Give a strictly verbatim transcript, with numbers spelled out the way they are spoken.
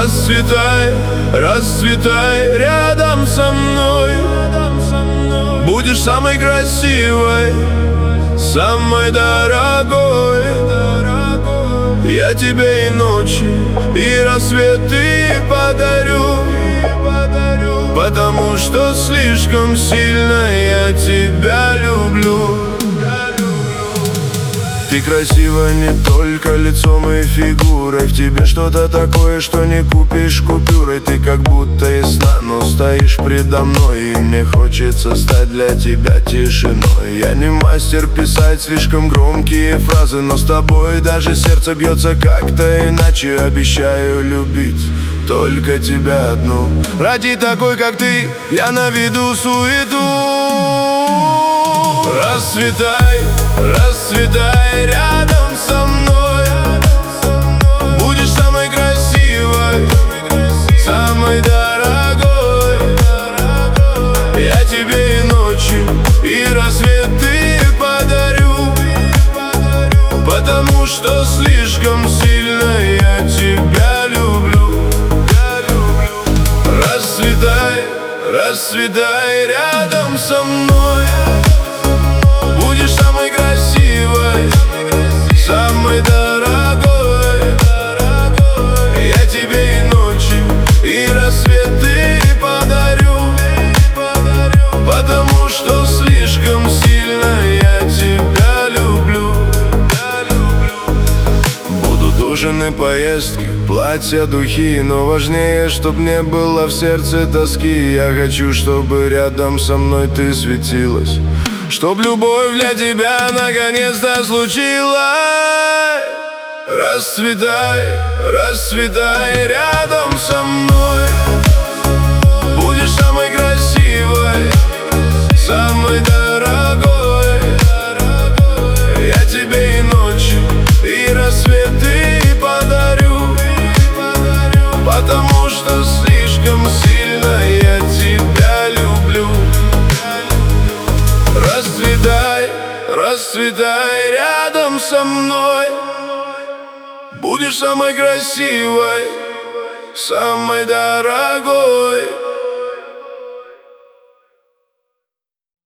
Расцветай, расцветай рядом со мной. Будешь самой красивой, самой дорогой. Я тебе и ночи, и рассветы подарю, потому что слишком сильно я тебя люблю. Ты красива не только лицом и фигурой. В тебе что-то такое, что не купишь купюрой. Ты как будто из сна, но стоишь предо мной, и мне хочется стать для тебя тишиной. Я не мастер писать слишком громкие фразы, но с тобой даже сердце бьется как-то иначе. Обещаю любить только тебя одну. Ради такой, как ты, я наведу суету. Расцветай, расцветай рядом со мной. Будешь самой красивой, самой дорогой. Я тебе и ночи, и рассветы подарю, потому что слишком сильно я тебя люблю. Расцветай, расцветай рядом со мной. Будешь самой красивой, самой дорогой. Я тебе и ночи, и рассветы подарю, потому что слишком сильно я тебя люблю. Будут ужины, поездки, платья, духи, но важнее, чтоб не было в сердце тоски. Я хочу, чтобы рядом со мной ты светилась, чтоб любовь для тебя наконец-то случилась. Расцветай, расцветай рядом со мной. Будешь самой красивой, самой дорогой. Я тебе и ночи, и рассветы подарю, потому что слишком сильно я тебя люблю. Расцветай, расцветай рядом со мной. Будешь самой красивой, самой дорогой.